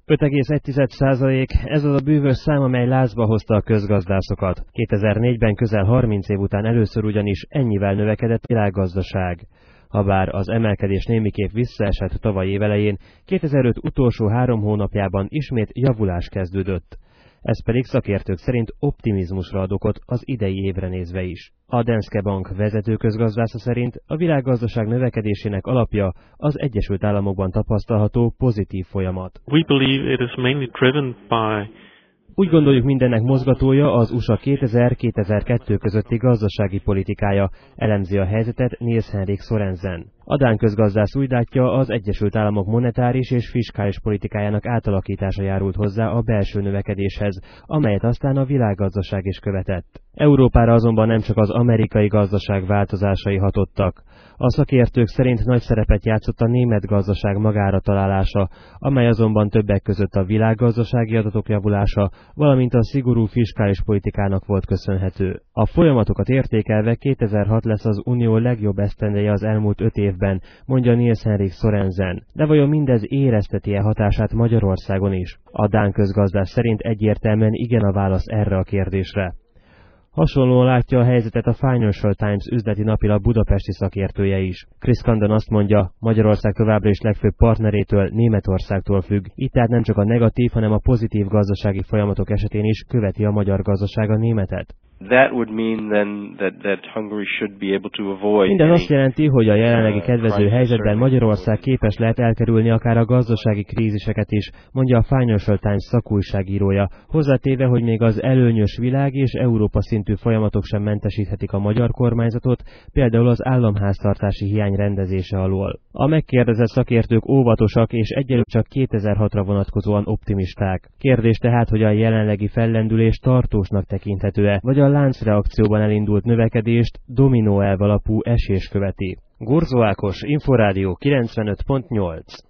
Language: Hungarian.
5,1%, ez az a bűvös szám, amely lázba hozta a közgazdászokat. 2004-ben közel 30 év után először ugyanis ennyivel növekedett a világgazdaság. Habár az emelkedés némiképp visszaesett tavaly évelején, 2005 utolsó 3 hónapjában ismét javulás kezdődött. Ez pedig szakértők szerint optimizmusra ad okot az idei évre nézve is. A Danske Bank vezető közgazdásza szerint a világgazdaság növekedésének alapja az Egyesült Államokban tapasztalható pozitív folyamat. Úgy gondoljuk, mindennek mozgatója az USA 2000-2002 közötti gazdasági politikája, elemzi a helyzetet Niels-Henrik Sørensen. A dán közgazdász úgy látja, az Egyesült Államok monetáris és fiskális politikájának átalakítása járult hozzá a belső növekedéshez, amelyet aztán a világgazdaság is követett. Európára azonban nem csak az amerikai gazdaság változásai hatottak. A szakértők szerint nagy szerepet játszott a német gazdaság magára találása, amely azonban többek között a világgazdasági adatok javulása, valamint a szigorú fiskális politikának volt köszönhető. A folyamatokat értékelve 2006 lesz az Unió legjobb esztendeje az elmúlt 5 évben, mondja Niels-Henrik Sørensen. De vajon mindez érezteti-e hatását Magyarországon is? A dán közgazdász szerint egyértelműen igen a válasz erre a kérdésre. Hasonlóan látja a helyzetet a Financial Times üzleti napilap budapesti szakértője is. Chris Condon azt mondja, Magyarország továbbra is legfőbb partnerétől, Németországtól függ. Itt tehát nem csak a negatív, hanem a pozitív gazdasági folyamatok esetén is követi a magyar gazdaság a németet. Minden azt jelenti, hogy a jelenlegi kedvező helyzetben Magyarország képes lehet elkerülni akár a gazdasági kríziseket is, mondja a Financial Times szakújságírója, hozzátéve, hogy még az előnyös világ és Európa szintű folyamatok sem mentesíthetik a magyar kormányzatot, például az államháztartási hiány rendezése alól. A megkérdezett szakértők óvatosak és egyelőre csak 2006-ra vonatkozóan optimisták. Kérdés tehát, hogy a jelenlegi fellendülés tartósnak tekinthető-e, vagy a láncreakcióban elindult növekedést dominó elv alapú esés követi. Gorzó Ákos, Inforádió 95.8